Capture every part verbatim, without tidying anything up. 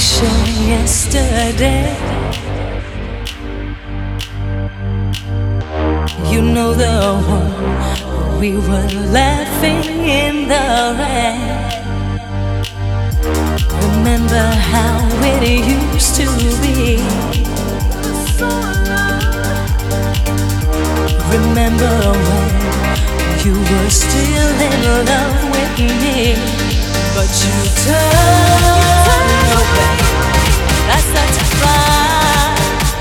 Yesterday, you know the one we were laughing in the rain. Remember how it used to be. Remember when you were still in love with me, but you turned away. That's such a fly.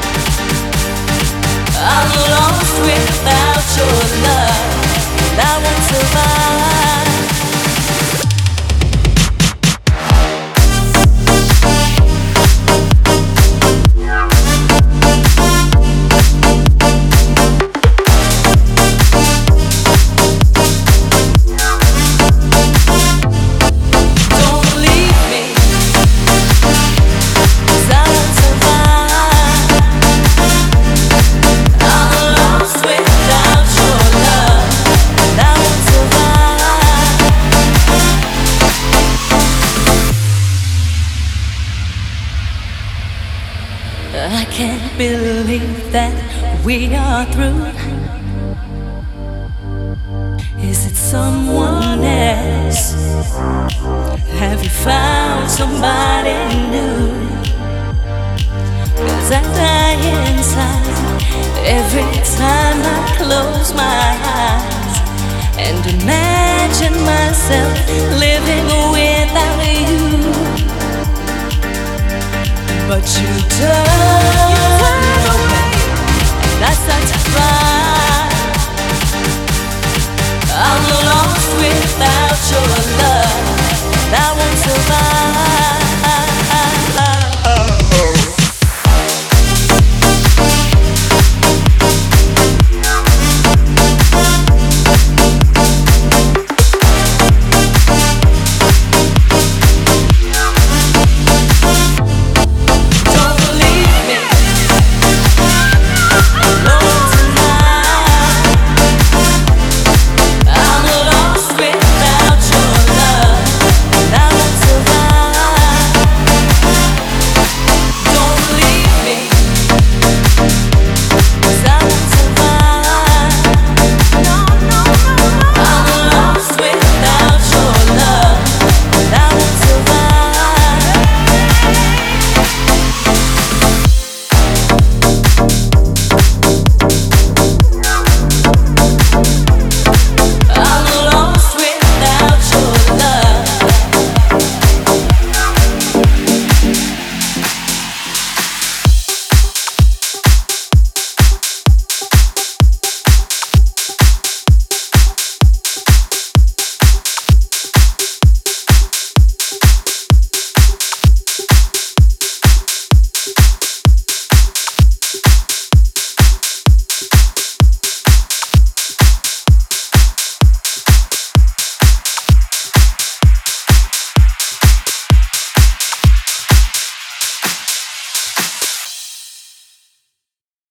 I'm lost without your love, and I won't survive. I can't believe that we are through. Is it someone else? Have you found somebody new? 'Cause I die inside every time I close my eyes and imagine myself living without you. But you turn